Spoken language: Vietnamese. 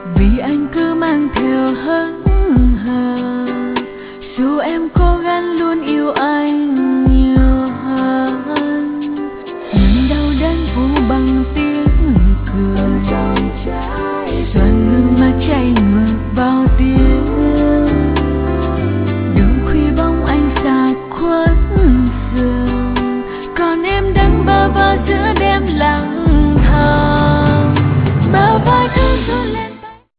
vì anh cứ mang theo hững hờ, dù em cố gắng luôn yêu anh nhiều hơn. Những đau đớn phủ băng